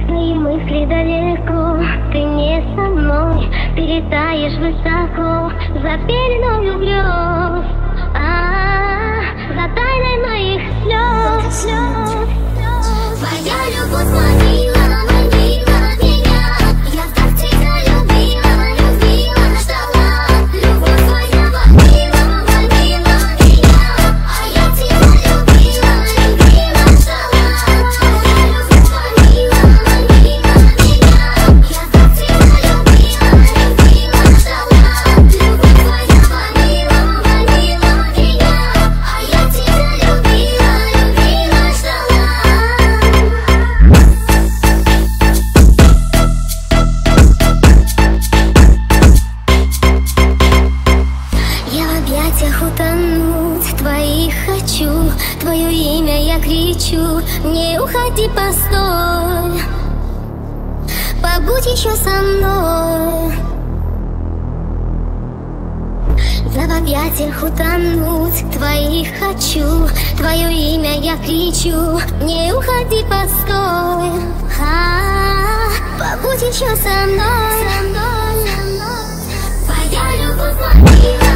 Твои мысли далеко, ты не со мной, перетаешь высоко за пеленою грез, за тайной моих слез. Твоя любовь манила, манила меня, я так тебя любила, любила, ждала. Любовь твоя манила, манила меня, а я тебя любила, любила, ждала. Твоя любовь манила, манила меня, я так тебя любила, любила, ждала. Любовь твоя манила, манила меня, а я тебя любила, любила, ждала. Я в объятиях утонуть твоих хочу, твое имя я кричу, не уходи, постой, побудь еще со мной. Я в объятиях утонуть твоих хочу, твое имя я кричу, не уходи, постой, побудь еще со мной. Твоя любовь манила.